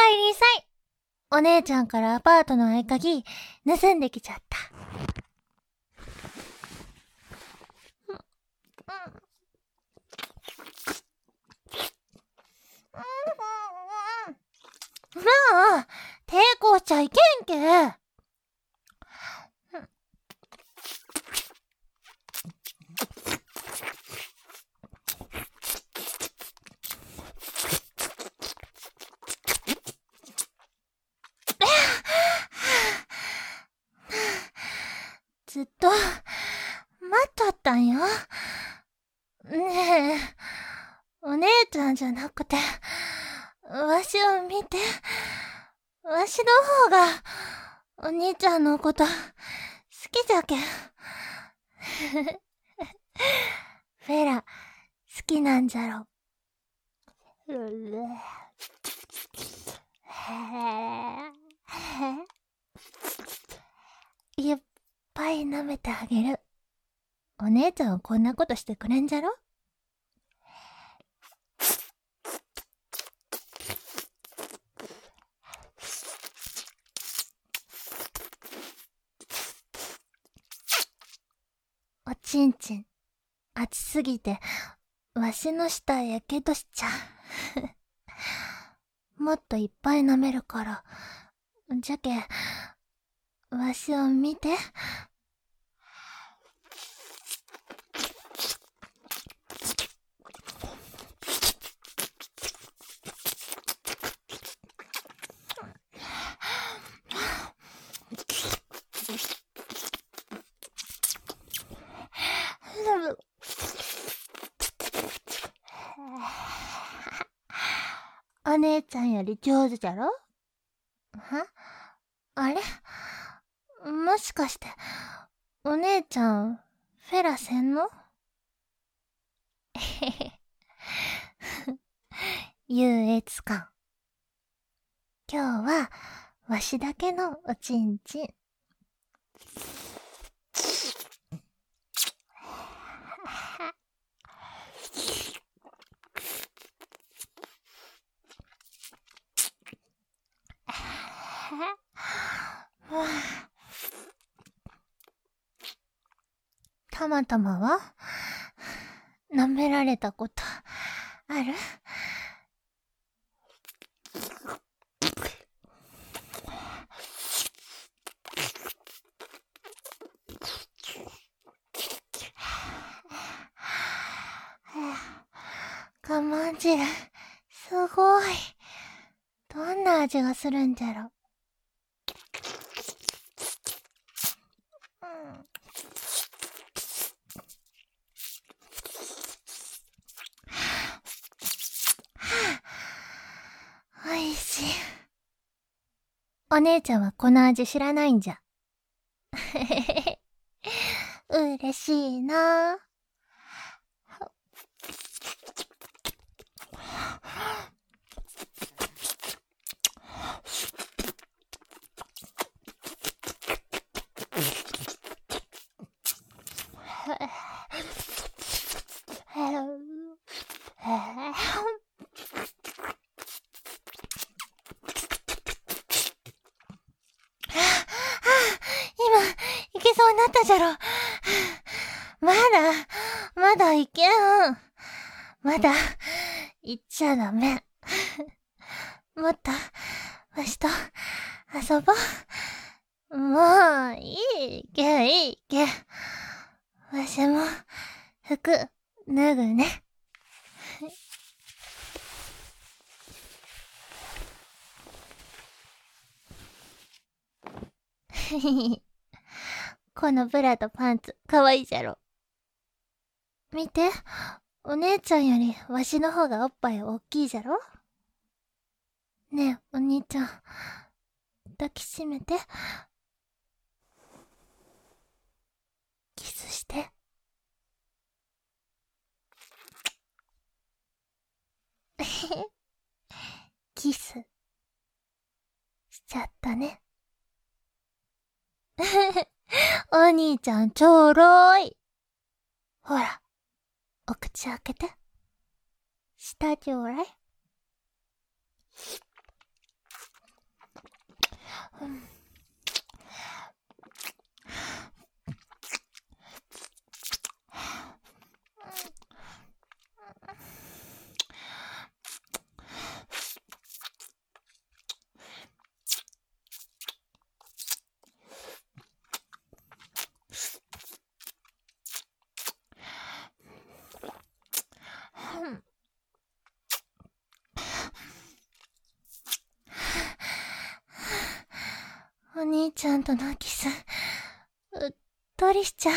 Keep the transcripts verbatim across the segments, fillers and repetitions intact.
えりんさい。お姉ちゃんからアパートの合鍵盗んできちゃった。まあ、抵抗しちゃいけんけ。ずっと、待っとったんよ。ねえ、お姉ちゃんじゃなくて、わしを見て。わしの方が、お兄ちゃんのこと、好きじゃけん。フェラ、好きなんじゃろ。いっぱい舐めてあげる。お姉ちゃんはこんなことしてくれんじゃろ。おちんちん、熱すぎて、わしの舌やけどしちゃう。もっといっぱい舐めるから。じゃけ、わしを見て。お姉ちゃんより上手じゃろ？は？あれ？もしかして、お姉ちゃん、フェラせんの？えへへ。優越感。今日は、わしだけのおちんちん。たまたまは舐められたことある？我慢汁、すごい。どんな味がするんじゃろ。おいしい。お姉ちゃんはこの味知らないんじゃ。嬉しいな。今、いけそうになったじゃろ。まだ、まだいけん。まだ、行っちゃダメ。もっと、わしと、遊ぼう。もう、いいけ、いいけ。わしも、服、脱ぐね。このブラとパンツ、かわいいじゃろ。見て、お姉ちゃんよりわしの方がおっぱい大きいじゃろ。ねえ、お兄ちゃん、抱きしめて。キスして。キス、しちゃったね。お兄ちゃんちょろい。ほら、お口開けて。舌ちょうらい。 ちゃんとのキス、うっとりしちゃう。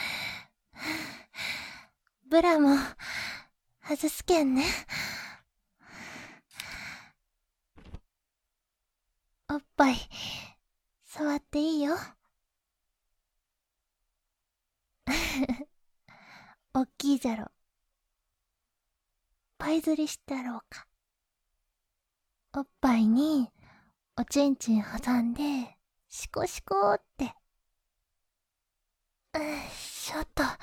ブラも、外すけんね。おっぱい、触っていいよ。おっきいじゃろ。パイ釣りしたろうか。おっぱいに、おちんちん挟んで、シコシコーって。うっ、ちょっと。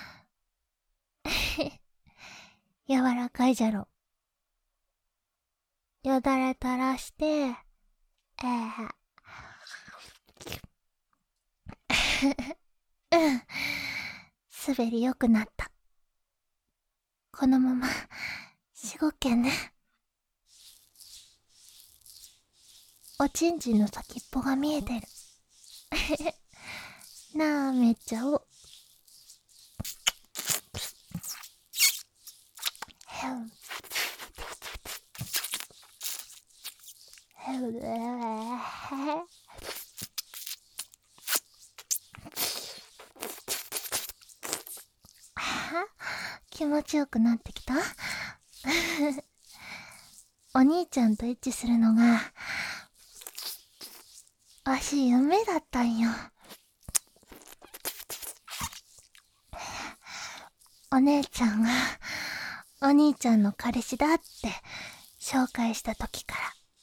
柔らかいじゃろ。よだれ垂らして、えー、うん。滑り良くなった。このまま、しごけんね。おちんちんの先っぽが見えてる。なめちゃおう。気持ちよくなってきた。お兄ちゃんとエッチするのが、わし夢だったんよ。お姉ちゃんが、お兄ちゃんの彼氏だって紹介した時から。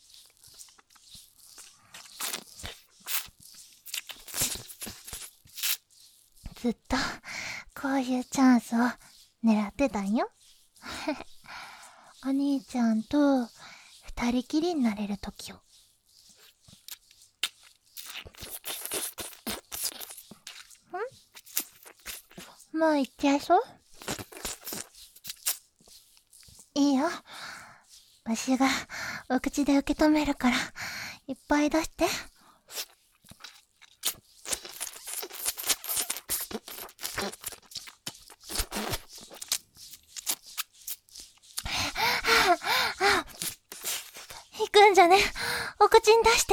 ずっと、こういうチャンスを狙ってたんよ。お兄ちゃんと二人きりになれる時を。ん？もう行っちゃいそう？いいよ。わしがお口で受け止めるから、いっぱい出して。行くんじゃね。お口に出して。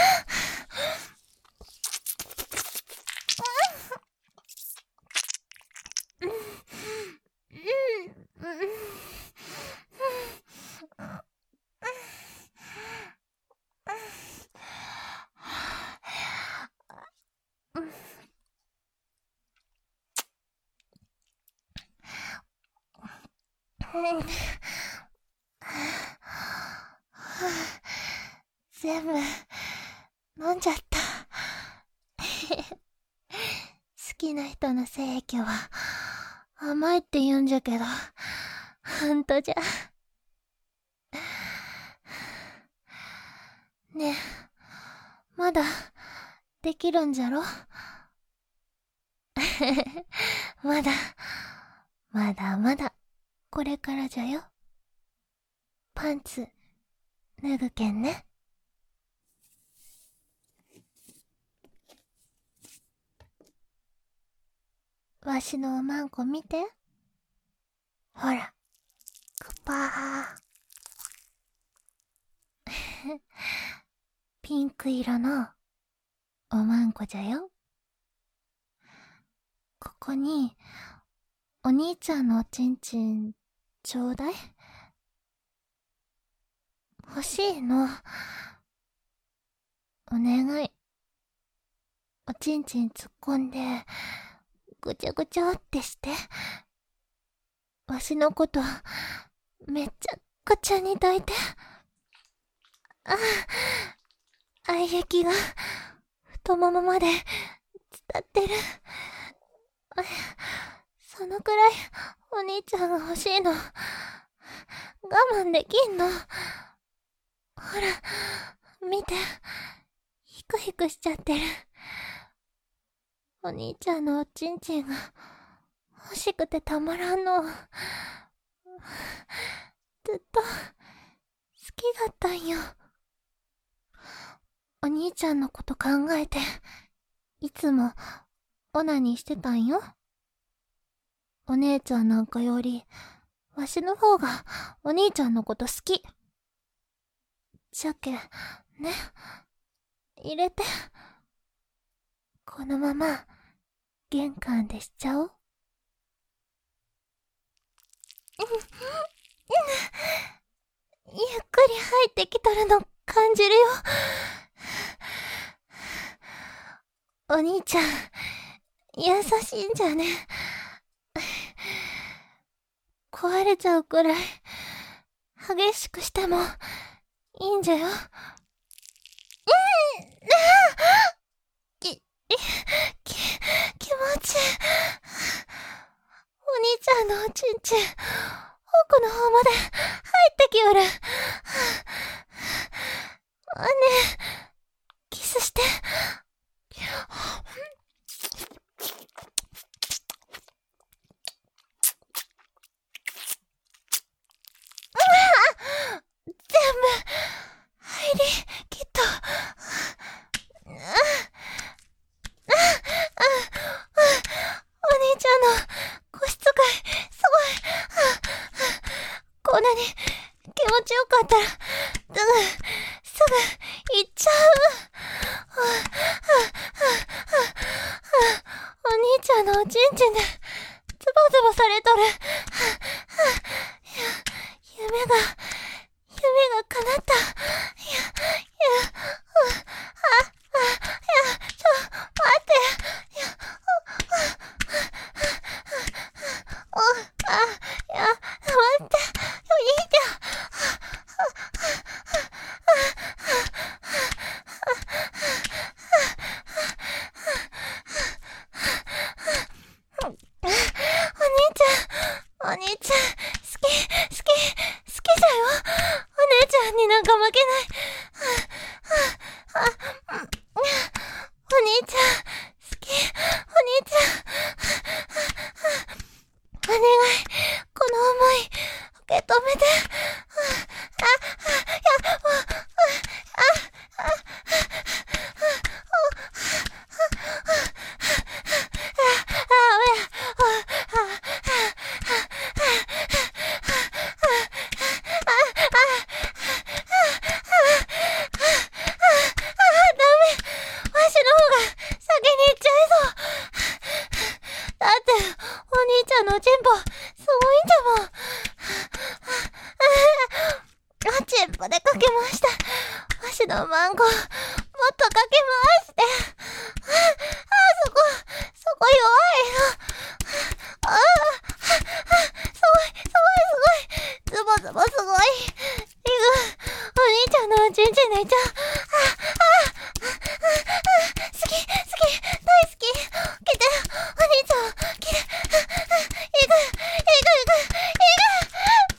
全部飲んじゃった。好きな人の精液は甘いって言うんじゃけど、ほんとじゃ。ねえ、まだできるんじゃろ？まだ、まだまだ、これからじゃよ。パンツ、脱ぐけんね。わしのおまんこ見て。ほら、くぱー。ピンク色のおまんこじゃよ。ここに、お兄ちゃんのおちんちん、ちょうだい。欲しいの。お願い。おちんちん突っ込んで、ぐちゃぐちゃってして。わしのこと、めっちゃくちゃに抱いて。ああ、愛液が、太ももまで、伝ってる。そのくらい、お兄ちゃんが欲しいの。我慢できんの。ほら、見て。ヒクヒクしちゃってる。お兄ちゃんのおちんちんが、欲しくてたまらんの。ずっと、好きだったんよ。お兄ちゃんのこと考えて、いつも、オナニーしてたんよ。お姉ちゃんなんかより、わしの方が、お兄ちゃんのこと好き。じゃけ、ね。入れて。 このまま玄関でしちゃおう。ゆっくり入ってきとるの感じるよ。お兄ちゃん、優しいんじゃね。壊れちゃうくらい激しくしてもいいんじゃよ。うん、き、き、気持ちいい。お兄ちゃんのおちんちん、奥の方まで入ってきよる。ねえ、キスして。全部入りきっと。お兄ちゃんの個室会すごい。こんなに気持ちよかったらすぐすぐ行っちゃう。お兄ちゃんのおちんちんでズボズボされとる。夢が夢が叶った。いや、いや、あ、あ、いや、ちょ、待って。いや、お、あ、いや、待って。お兄ちゃん。お兄ちゃん、お兄ちゃん、好き、好き、好きじゃよ。お姉ちゃんになんか負けない。あ、あ、あ、お兄ちゃん、好き、お兄ちゃん。お願い、この想い、受け止めて。あ、あ、いや、もう、あ、あ、あ、だって、お兄ちゃんのチンポ、すごいんじゃもん。あ、チンポでかけました。わしのマンゴー、もっとかけ回して。あ、あ、そこ、そこ弱いよ。あ、あ、すごい、すごい、すごい。ズボズボすごい。いく、お兄ちゃんのおちんちんでいっちゃう。あ、あ、あ、好き、好き、大好き。来て、お兄ちゃん、来て。いく、いく、いく、いく、いく。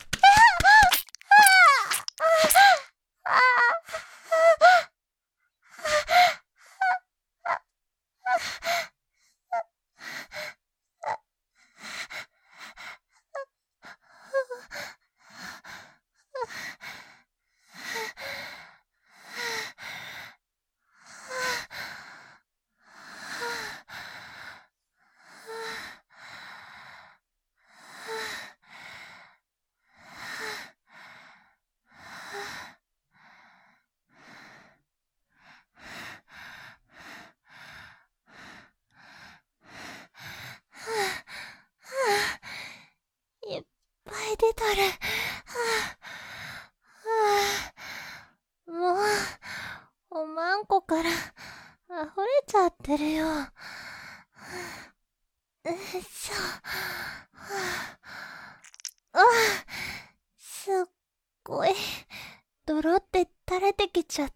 ああ、あいっぱい出とる。はあ、はあ、もう、おまんこから溢れちゃってるよ。はあ、よいしょ。はあ、あ、すっごい、泥って垂れてきちゃった。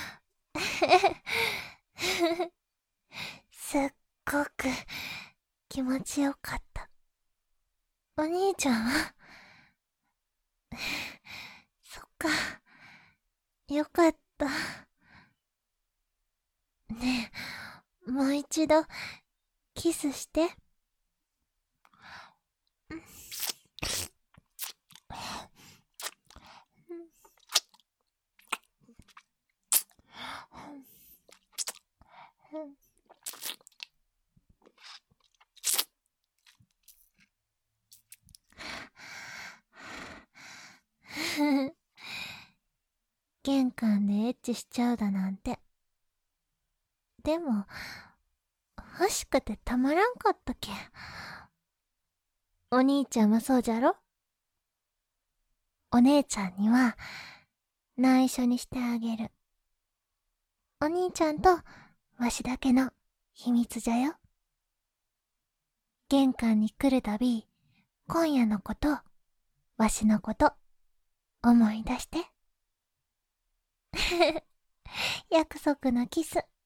すっごく気持ちよかった。お兄ちゃんはそっか。よかった。ねえ、もう一度、キスして。玄関でエッチしちゃうだなんて。でも、 欲しくてたまらんかったけん。お兄ちゃんもそうじゃろ？お姉ちゃんには内緒にしてあげる。お兄ちゃんとわしだけの秘密じゃよ。玄関に来るたび、今夜のこと、わしのこと、思い出して。約束のキス。